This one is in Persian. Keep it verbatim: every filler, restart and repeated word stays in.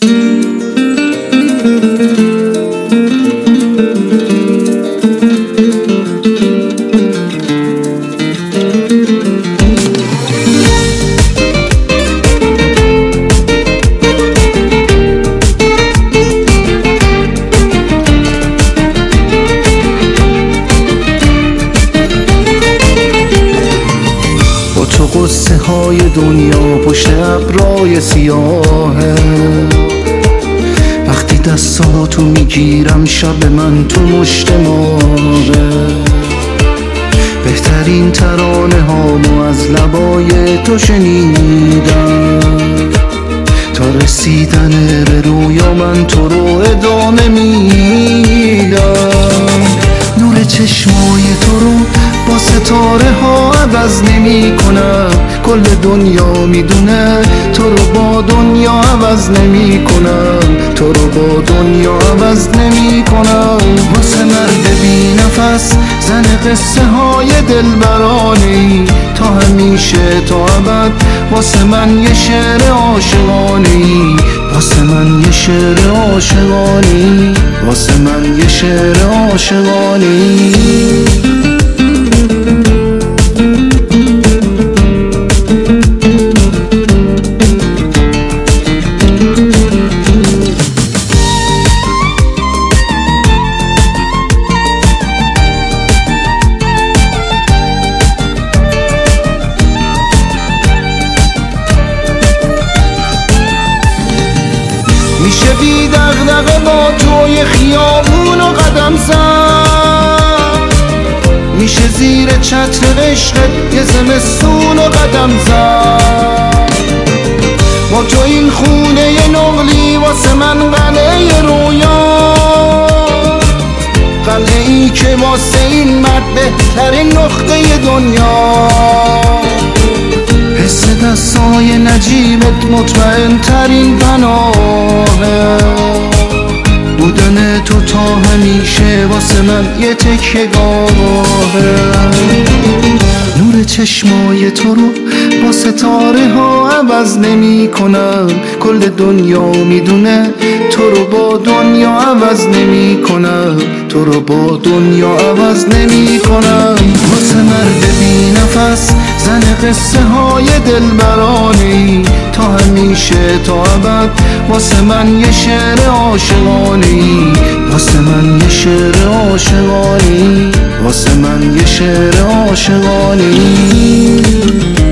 قصه های دنیا پشت ابرای سیاهه، وقتی دستاتو میگیرم شب من تو مشت ماهه. بهترین ترانه هامو از لبای تو شنیدم، تا رسیدن به رویا من تو رو ادامه میدم. نور چشمای تو رو با ستاره ها عوض نمی کنم، کل دنیا میدونه تو رو با دنیا عوض نمی کنم، تو رو با دنیا عوض نمی کنم. واسه مرد بی نفس زن قصه های دلبرانه‌ای، تا همیشه تا ابد واسه من یه شعر عاشقانه‌ای، واسه من یه شعر عاشقانه‌ای، واسه من یه شعر عاشقانه‌ای. میشه بی دغدغه با توی خیابون و قدم زد، میشه زیر چتر عشقت یه زمستون و قدم زد. با تو این خونه ی نقلی واسه من قلعه رویا، قلعه ای که واسه این مرد بهترین نقطه دنیا. حس دستای نجیبت مطمئن ترین پناهه، بودن تو تا همیشه واسه من یه تکیه گاهه. نور چشمای تو رو با ستاره ها عوض نمی کنم، کل دنیا میدونه تو رو با دنیا عوض نمی کنم، تو رو با دنیا عوض نمی کنم. واسه مرد بی نفس زن قصه های دلبرانه‌ای، تا همیشه تا ابد واسه من یه شعر عاشقانه‌ای، واسه من یه شعر عاشقانه‌ای، واسه من یه شعر عاشقانه‌ای.